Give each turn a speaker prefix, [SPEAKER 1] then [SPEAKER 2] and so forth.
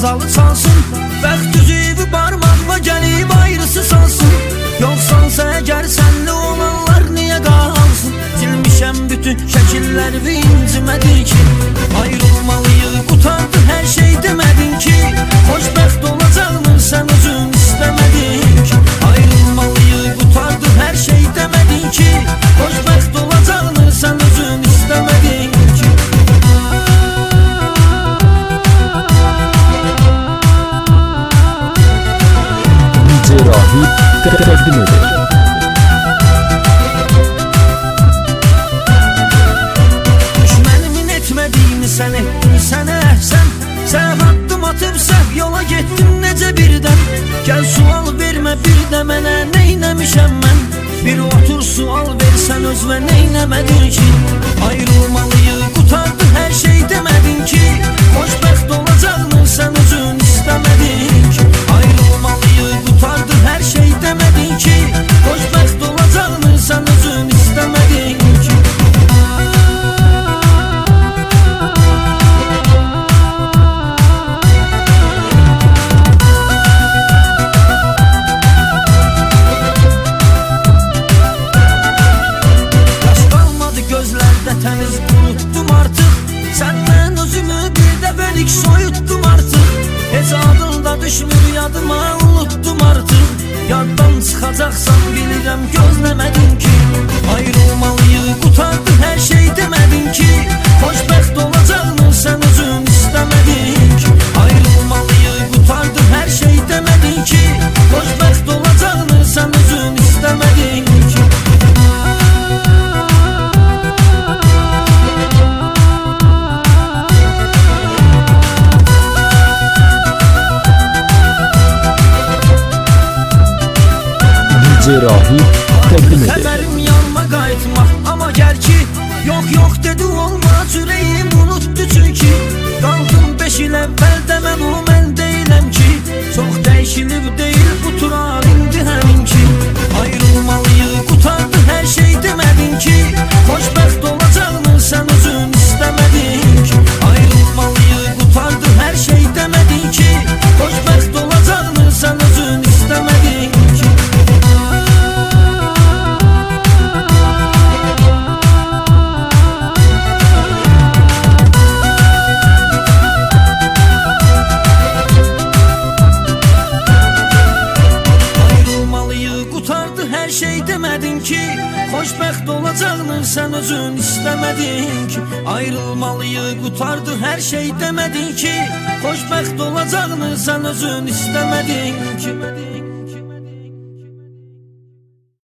[SPEAKER 1] qazalı çalsın. Bəxt üzüyü barmaqla gəlib ayrısı salsın. Yoxsansa əgər sənli olanlar niyə qalsın? Silmişəm bütün şəkilləri incimədin ki, ayrılmalıyıq qutardı hər şey demədin ki, xoşbəxt olacaqmı sən özün istəmədin ki, ayrılmalıyıq qutardı hər şey demədin ki, xoşbəxt olacaqmı sən özün istəmədin ki.
[SPEAKER 2] DJ Rahib təqdim edir.
[SPEAKER 1] Sən etdin, sənə əhsən. Səhv addım atıb səhv yola getdim necə birdən. Gəl sual vermə bir də mənə, neynəmişəm mən? Bir otur sual versən özvə, neynəmədin ki, ayrılmalıyıq qutardı hər şey demədin ki, xoşbəxt olacaqmı sən özün istəmədin ki, ayrılmalıyıq qutardı hər şey demədin ki, xoşbəxt olacaqmı sən özün istəmədin ki. Təmiz unutdum artıq, səndən özümü bir dəfəlik soyutdum artıq. Heç adında düşmür yadıma, unutdum artıq. Yaddan çıxacaqsan bilirəm gözləmədin ki, ayrılmalıyıq qutardı hər şey demədin ki, xoşbəxt olacaqmı sən özün istəmədin ki, ayrılmalıyıq qutardı hər şey demədin ki, xoşbəxt olacaqmı sən özün istəmədin ki.
[SPEAKER 2] DJ Rahib təqdim edir.
[SPEAKER 1] Xəbərim yanma qayıtmaq, amma gəl ki, yox dedi olmaz, ürəyim unutdu çünki, qaldım 5 il əvvəldə mən o mən deyiləm ki, çox dəyişilib deyil bu turar indi həmin ki, ayrılmalıyıq qutardı hər şey demədin ki, xoşbəxt olacaqmı sən özün istəmədin ki, ayrılmalıyıq qutardı hər şey demədin ki, xoşbəxt olacaqmı sən özün istəmədin ki. Xoşbəxt olacaqmı sən özün istəmədin ki, ayrılmalıyıq qutardı hər şey demədin ki, xoşbəxt olacaqmı sən özün istəmədin ki.